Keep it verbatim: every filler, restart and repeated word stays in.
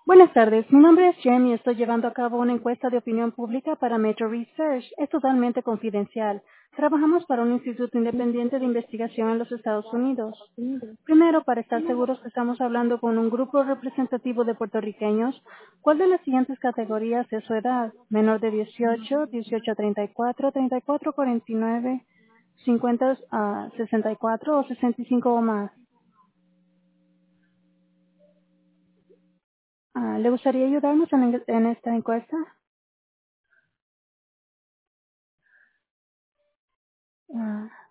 Buenas tardes, mi nombre es Jem y estoy llevando a cabo una encuesta de opinión pública para Metro Research. Es totalmente confidencial. Trabajamos para un instituto independiente de investigación en los Estados Unidos. Primero, para estar seguros que estamos hablando con un grupo representativo de puertorriqueños, ¿cuál de las siguientes categorías es su edad? Menor de dieciocho, dieciocho a treinta y cuatro, treinta y cuatro a cuarenta y nueve, cincuenta a sesenta y cuatro o sesenta y cinco o más. Ah, ¿Le gustaría ayudarnos en, en esta encuesta? Ah,